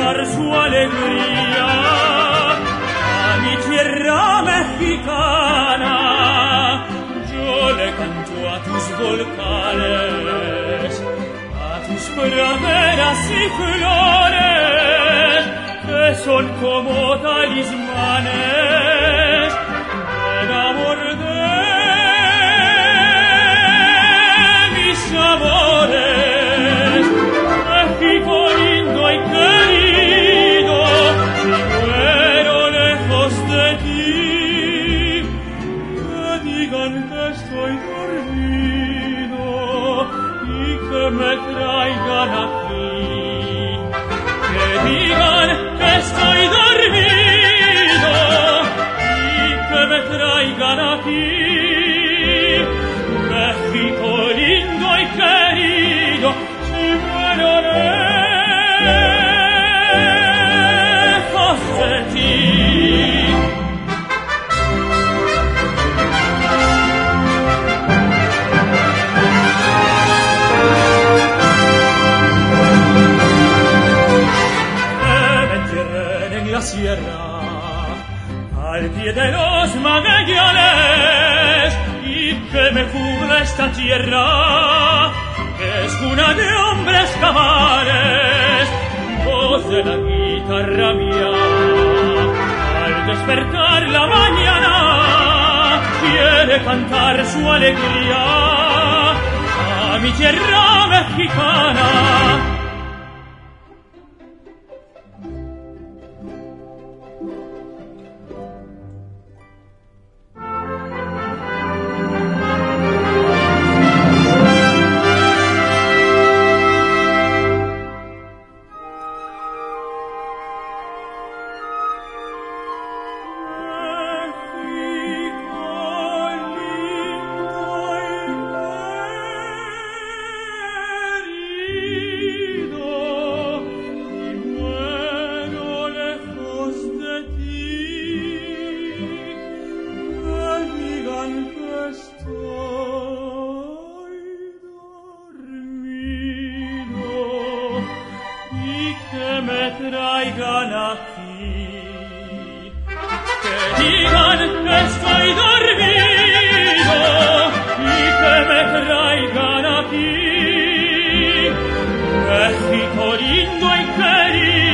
cantar su alegría a mi tierra mexicana. Yo le canto a tus volcanes, a tus praderas y flores, que son como talismanes del amor de mis amores. México lindo y querido, si muero lejos de ti, que digan que estoy dormido y que me traigan aquí. Que digan que estoy dormido y que me traigan aquí. México lindo y querido, si muero lejos de ti. Sierra, al pie de los Magallanes, y que me cubra esta tierra, que es cuna de hombres cabales, voz de la guitarra mía, al despertar la mañana, quiere cantar su alegría a mi tierra mexicana. Traigan aquí, que digan que estoy dormido y que me traigan aquí. México lindo y querido,